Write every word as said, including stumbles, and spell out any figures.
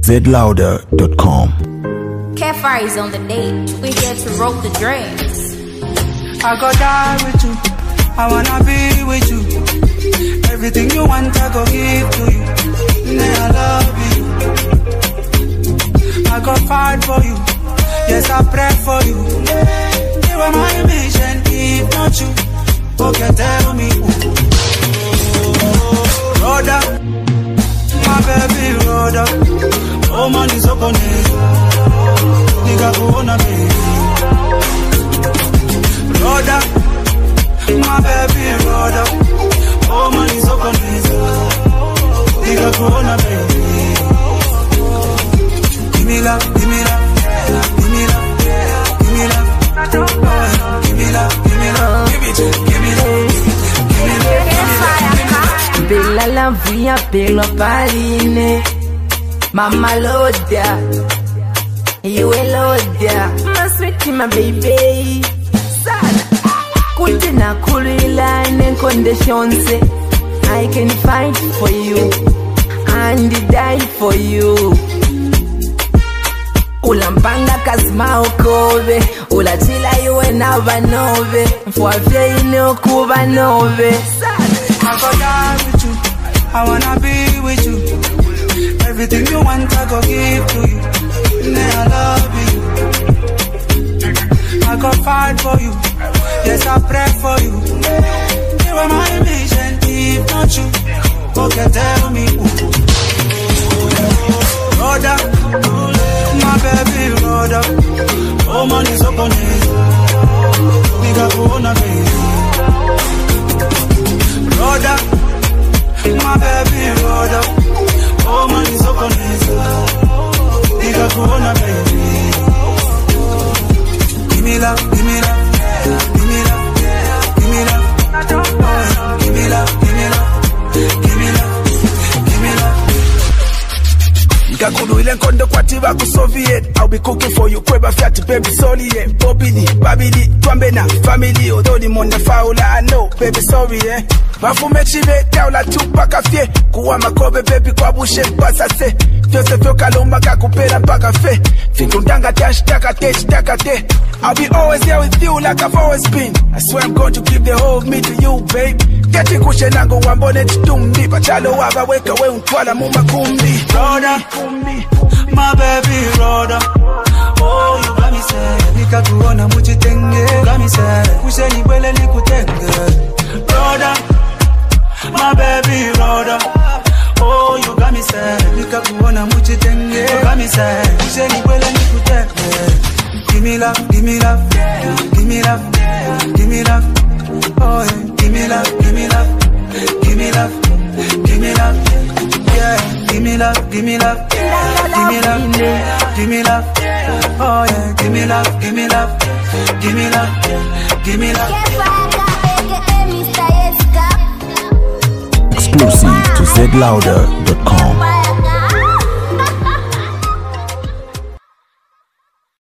z louder dot com. Kefir is on the date. We here to roll the drinks. I go die with you. I wanna be with you. Everything you want, I go give to you. Nay, I love you. I go fight for you. Yes, I pray for you. You are my mission. If not you, okay, tell me who. Rhoda, my baby Rhoda. Oh man, is up on it. Nigga, go on a baby. Rhoda, my baby Rhoda. Oh man, is up on it. Nigga, go on a baby. Give me love, give me love, give me love, give me love, give me love, give me love, give it, give me love, give me love, give me love. Bella la via, bella parine. Mama Lodia, you a Lodia, my sweetie, my baby. Sad, Kutina Kulila and conditions. I can fight for you and die for you. Ulambanga kasma okobe, ulatila you and avanove, for a no kuba nove. I go die with you, I wanna be with you. Everything you want, I go give to you. Nay, I love you. I go fight for you. Yes, I pray for you. You are my mission. If not you, okay, tell me who. Rhoda, my baby Rhoda. Oh man, is up on it. Nigga, go on a baby. Rhoda, my baby Rhoda. Oh man, is up on it. Nigga, go on a baby. Give me love, give me love, give me love, give me love, oh, give me love, give me love, give me love, give me love. Kakulu ile nkondo kwa tiba ku Soviet. I'll be cooking for you, kweba fiat baby sorry eh. Bobili, babili, twambe na family. Odoli monda faula, I know, baby sorry eh. Bafume chive, kaula tupaka fie. Kuwa makobe baby kwa bushe mpasa se. Joseph yo kalumba kakupera mpaka fe. Fikundanga dash taka te, taka te. I'll be always here with you like I've always been. I swear I'm going to give the whole of me to you, babe. Keti kushe nango wambone chitumbi. Pachalo waba weka we untwala mumba kumbi. Rhoda, my baby Rhoda. Oh, you got me sad. Nika kuona muchitenge. Got me sad. Kushe ni wele ni kutenge. Rhoda, my baby Rhoda. Oh, you got me sad. Nika kuona muchitenge. Got me sad. Kushe ni wele ni kutenge. Give me love, give me love, give me love, give me love, oh yeah. Give me love, give me love, give me love, give me love, yeah. Give me love, give me love, give me love, give me love, oh yeah. Give me love, give me love, give me love, give me love. Exclusive to z louder dot com.